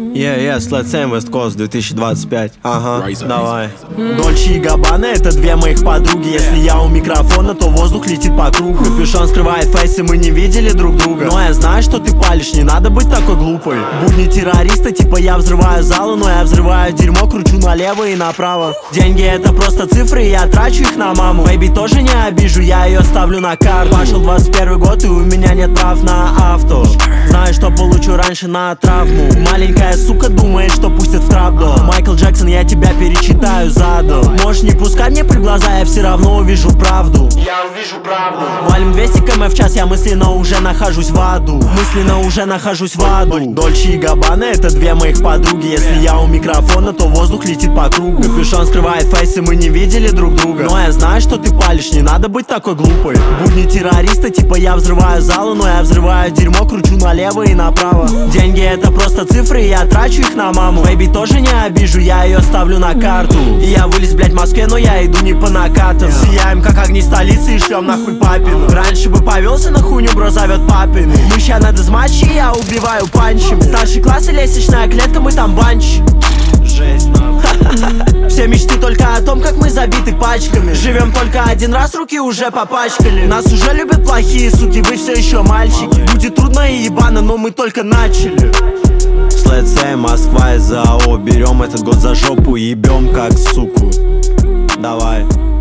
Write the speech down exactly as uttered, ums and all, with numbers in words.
Yeah, yeah, Let's Say West Coast две тысячи двадцать пять. Ага, давай. Дольче и Габбана — это две моих подруги. Если я у микрофона, то воздух летит по кругу. Капюшон скрывает фейс, и мы не видели друг друга. Но я знаю, что ты палишь, не надо быть такой глупой. Будни террориста, типа я взрываю залы, но я взрываю дерьмо, кручу налево и направо. Деньги — это просто цифры, и я трачу их на маму. Бэйби тоже не обижу, я ее ставлю на карту. Пошел двадцать первый год, и у меня нет прав на авто. Знаю, что получу раньше на травму. Маленькая сука думает, что пустят в трап-до. Майкл Джексон, я тебя перечитаю задом. Можешь не пускать мне при глаза, я все равно увижу правду. Я увижу правду. Валим двести километров в час, я мысленно уже нахожусь в аду. Мысленно уже нахожусь в аду. Дольче и Габбана — это две моих подруги. Если я у микрофона, то воздух летит по кругу. Капюшон скрывает фейс, и мы не видели друг друга. Но я знаю, что ты палишь, не надо быть такой глупой. Будни террориста, типа я взрываю залы, но я взрываю дерьмо, кручу налево и направо. Деньги — это просто цифры, и я трачу их на маму. Бэйби тоже не обижу, я ее ставлю на карту. И я вылез, блять, в Москве, но я иду не по накатам. Сияем, как огни столицы, и шлем нахуй папину. Раньше бы повелся на хуйню, бро зовет папин. Мы ща на дезматче, я убиваю панчем. Старший класс и лестничная клетка, мы там банч. Жесть, нахуй. Все мечты только о том, как мы забиты пачками. Живем только один раз, руки уже попачкали. Нас уже любят плохие суки, вы все еще мальчики. Будет трудно и ебано, но мы только начали. Let's Say, Москва из АО. Берем этот год за жопу и ебем как суку. Давай.